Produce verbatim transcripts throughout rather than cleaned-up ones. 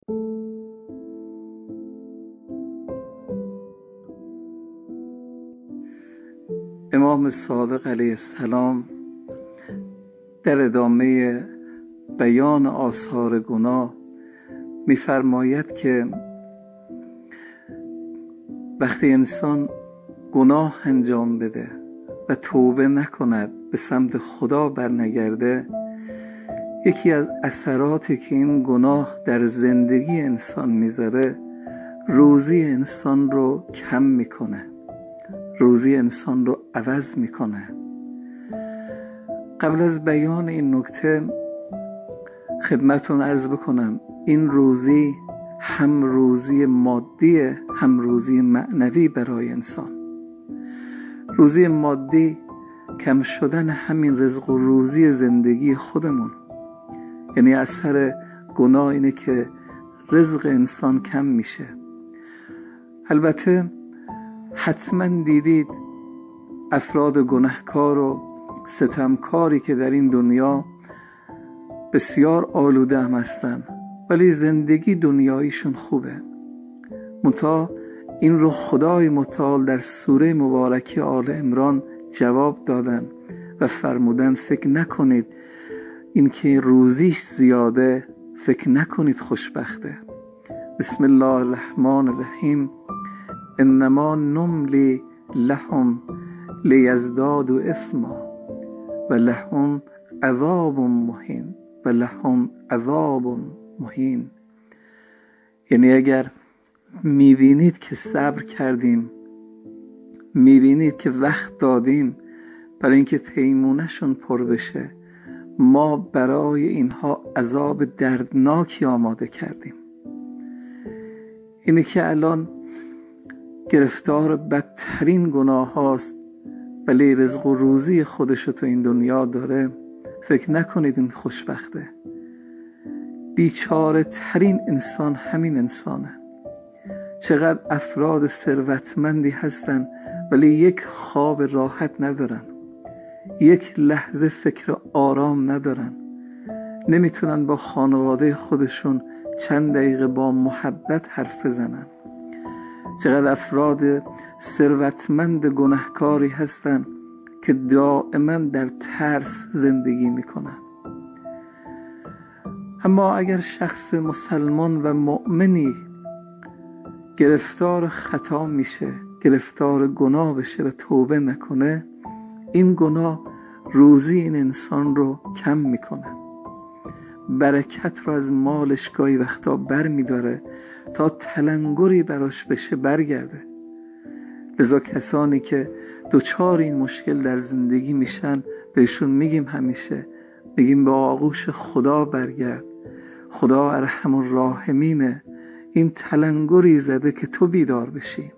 امام صادق علیه السلام در ادامه بیان آثار گناه می‌فرماید که وقتی انسان گناه انجام بده و توبه نکند، به سمت خدا برنگرده، یکی از اثراتی که این گناه در زندگی انسان میذاره روزی انسان رو کم میکنه، روزی انسان رو عوض میکنه. قبل از بیان این نکته خدمتون عرض بکنم این روزی هم روزی مادی هم روزی معنوی برای انسان. روزی مادی کم شدن همین رزق و روزی زندگی خودمون، یعنی اثر گناه اینه که رزق انسان کم میشه. البته حتما دیدید افراد گناهکار و ستمکاری که در این دنیا بسیار آلوده هم هستن ولی زندگی دنیاییشون خوبه. منتها این رو خدای متعال در سوره مبارکه آل عمران جواب دادن و فرمودن فکر نکنید این که روزیش زیاده، فکر نکنید خوشبخته. بسم الله الرحمن الرحیم انما نملی لهم لیزدادوا اثما و لهم عذاب مهین و لهم عذاب مهین. یعنی اگر میبینید که صبر کردیم، میبینید که وقت دادیم برای اینکه پیمونشون پر بشه، ما برای اینها عذاب دردناکی آماده کردیم. اینی که الان گرفتار بدترین گناه هاست ولی رزق و روزی خودشو تو این دنیا داره، فکر نکنید این خوشبخته. بیچاره ترین انسان همین انسانه. چقدر افراد ثروتمندی هستن ولی یک خواب راحت ندارن، یک لحظه فکر آرام ندارن، نمیتونن با خانواده خودشون چند دقیقه با محبت حرف بزنن. چقدر افراد ثروتمند گناهکاری هستن که دائما در ترس زندگی میکنن. اما اگر شخص مسلمان و مؤمنی گرفتار خطا میشه، گرفتار گناه بشه و توبه نکنه، این گناه روزی این انسان رو کم میکنه، برکت رو از مالش گاهی وقتا بر میداره تا تلنگری براش بشه برگرده. لذا کسانی که دوچار این مشکل در زندگی میشن بهشون میگیم همیشه، میگیم به آغوش خدا برگرد، خدا ارحم الراحمینه، این تلنگری زده که تو بیدار بشی.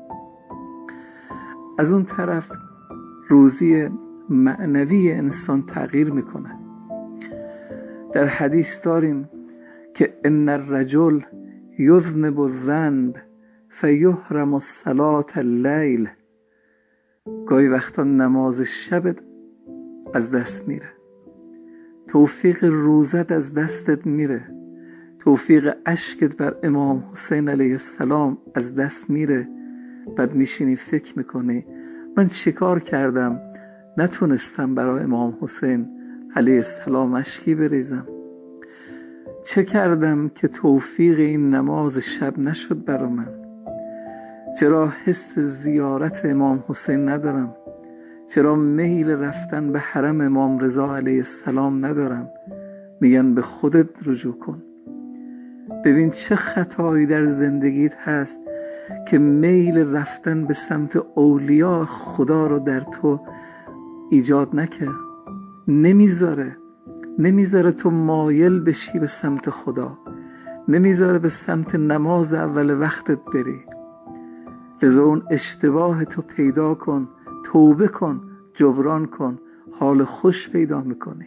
از اون طرف روزی معنوی انسان تغییر میکنه. در حدیث داریم که ان الرجل یذنب الذنب فیحرم الصلاة اللیل. گاهی وقتا نماز شبت از دست میره، توفیق روزت از دستت میره، توفیق اشکت بر امام حسین علیه السلام از دست میره. بعد میشینی فکر میکنی من چه کار کردم نتونستم برای امام حسین علیه السلام اشکی بریزم؟ چه کردم که توفیق این نماز شب نشد برا من؟ چرا حس زیارت امام حسین ندارم؟ چرا میل رفتن به حرم امام رضا علیه السلام ندارم؟ میگن به خودت رجوع کن. ببین چه خطایی در زندگیت هست که میل رفتن به سمت اولیاء خدا رو در تو ایجاد نکرد. نمیذاره نمیذاره تو مایل بشی به سمت خدا، نمیذاره به سمت نماز اول وقتت بری. لذا اون اشتباه تو پیدا کن، توبه کن، جبران کن، حال خوش پیدا میکنی.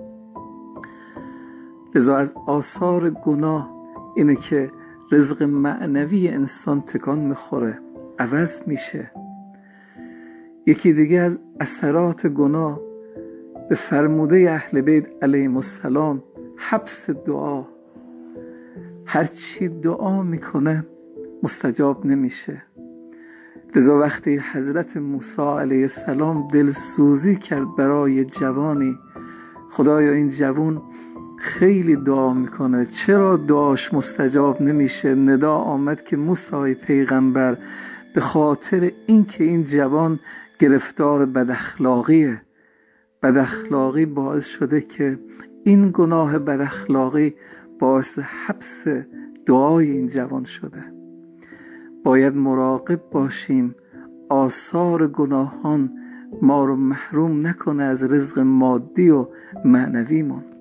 لذا از آثار گناه اینه که رزق معنوی انسان تکان میخوره، عوض میشه. یکی دیگه از اثرات گناه به فرموده اهل بیت علیهم السلام حبس دعا. هر چی دعا میکنه مستجاب نمیشه. لذا وقتی حضرت موسی علیه السلام دلسوزی کرد برای جوانی، خدایا این جوان خیلی دعا میکنه، چرا دعاش مستجاب نمیشه؟ ندا آمد که موسی پیغمبر به خاطر اینکه این جوان گرفتار بداخلاقیه، بداخلاقی باعث شده که این گناه بداخلاقی باعث حبس دعای این جوان شده. باید مراقب باشیم آثار گناهان ما رو محروم نکنه از رزق مادی و معنویمون.